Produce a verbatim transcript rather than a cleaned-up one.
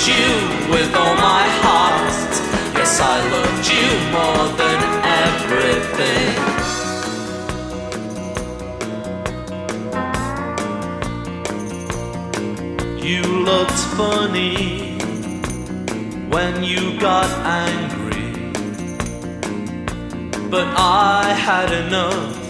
you with all my heart. Yes, I loved you more than everything. You looked funny when you got angry, but I had enough